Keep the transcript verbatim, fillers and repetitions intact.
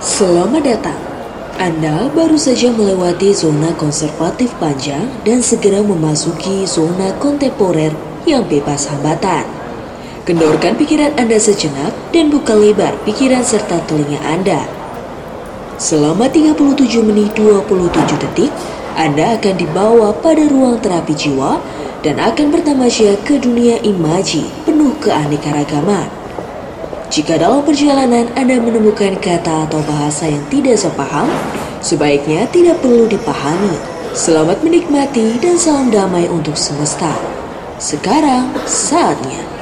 Selamat datang. Anda baru saja melewati zona konservatif panjang dan segera memasuki zona kontemporer yang bebas hambatan. Kendorkan pikiran Anda sejenak dan buka lebar pikiran serta telinga Anda. Selama tiga puluh tujuh menit dua puluh tujuh detik, Anda akan dibawa pada ruang terapi jiwa dan akan bertamasya ke dunia imaji penuh keanekaragaman. Jika dalam perjalanan Anda menemukan kata atau bahasa yang tidak sepaham, sebaiknya tidak perlu dipahami. Selamat menikmati dan salam damai untuk semesta. Sekarang saatnya